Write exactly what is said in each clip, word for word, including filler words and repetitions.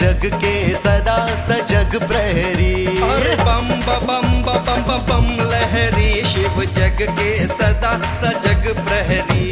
जग के सदा सजग प्रहरी। अरे बम बम बम बम बम लहरी, शिव जग के सदा सजग प्रहरी।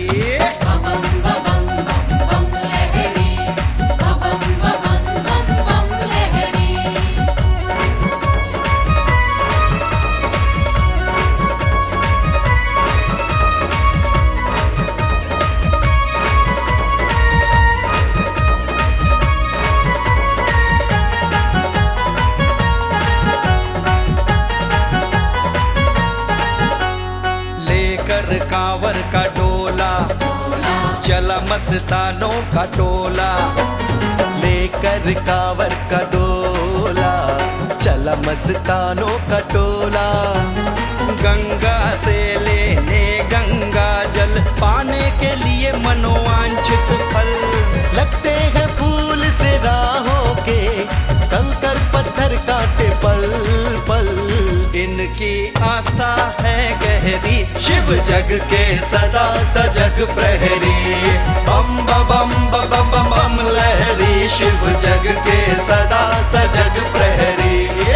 कांवर का डोला चला मस्तानों का टोला, लेकर कांवर का डोला चला मस्तानों का टोला। गंगा से लेने गंगा जल पाने के लिए मनोवांछित फल, लगते हैं फूल से राहों के कंकर पत्थर काटे पल पल। इनकी आस्था है गहरी, शिव जग के सदा सजग प्रहरी। बम बम बम बम बम लहरी, शिव जग के सदा सजग प्रहरी।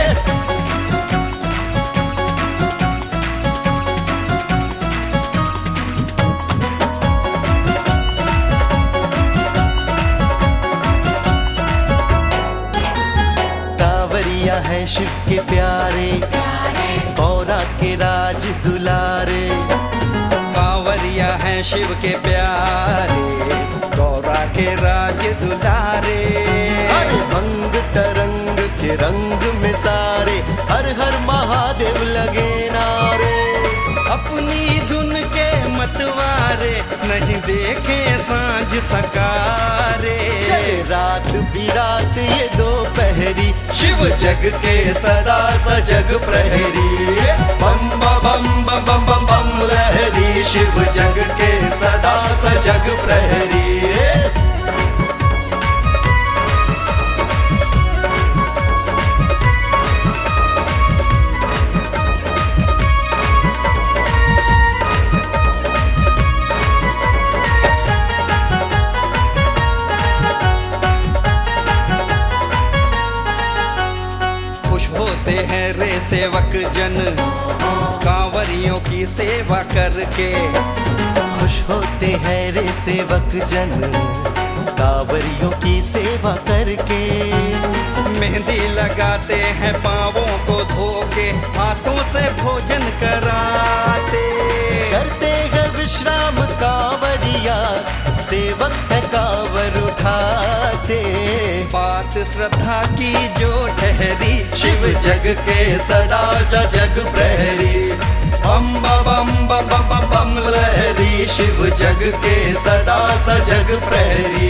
कांवरिया है शिव के प्यारे, गौरा के राज दुलारे। कांवरिया है शिव के प्यारे, गौरा के राज दुलारे। अरे भंग तरंग के रंग में सारे हर हर महादेव लगे नारे। अपनी धुन के मतवारे नहीं देखे सांझ सकारे। जय रात भी रात ये दोपहरी, शिव जग के सदा सजग प्रहरी। बम बम बम बम बम बम लहरी, शिव जग के सदा सजग प्रहरी। होते हैं रे सेवक जन कांवरियों की सेवा करके। खुश होते हैं रे सेवक जन कांवरियों की सेवा करके। मेहंदी लगाते हैं पांवों को धोके, हाथों से भोजन कराते। करते हैं विश्राम कांवरिया, सेवक है कांवर उठाते। बात श्रद्धा की जो ठहरी, शिव जग के सदा सजग प्रहरी। बम बम बम बम बम लहरी, शिव जग के सदा सजग प्रहरी।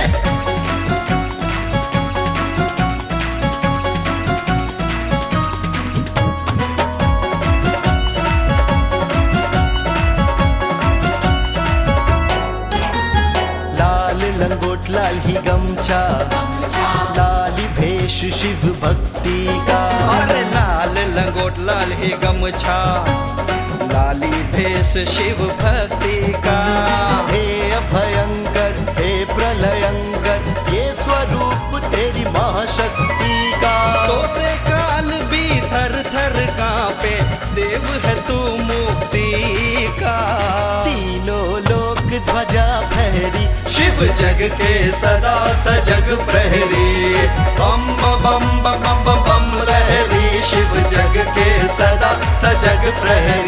लंगोट लाल ही गमछा, लाली भेष शिव भक्ति का। अरे लाल लंगोट लाल ही गमछा, लाली भेष शिव भक्ति का। हे अभयंकर हे प्रलयंकर, ये स्वरूप तेरी महाशक्ति का। तो से काल भी थर थर कांपे, देव है तू मुक्ति का। तीनों लोक ध्वजा फहरी, शिव जग के सदा सजग प्रहरी। बम बम बम बम बम लहरी, शिव जग के सदा सजग प्रहरी।